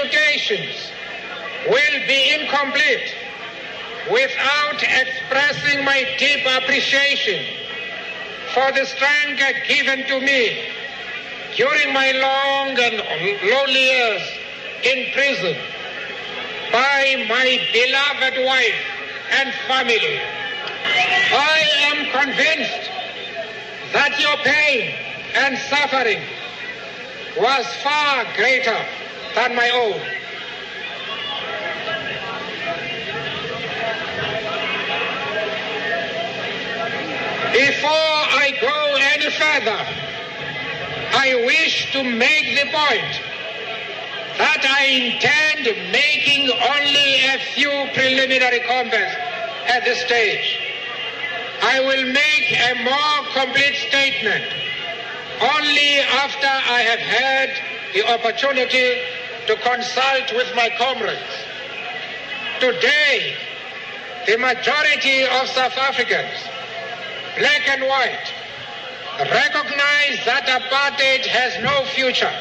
representations will be incomplete without expressing my deep appreciation for the strength given to me during my long and lonely years in prison by my beloved wife and family. I am convinced that your pain and suffering was far greater than my own. Before I go any further, I wish to make the point that I intend making only a few preliminary comments at this stage. I will make a more complete statement only after I have had the opportunity to consult with my comrades. Today, the majority of South Africans, black and white, recognize that apartheid has no future.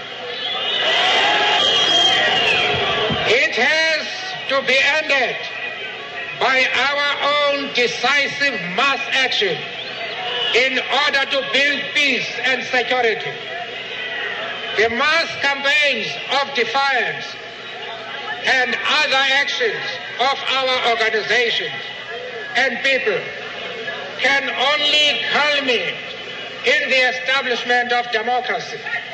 It has to be ended by our own decisive mass action in order to build peace and security. The mass campaigns of defiance and other actions of our organizations and people can only culminate in the establishment of democracy.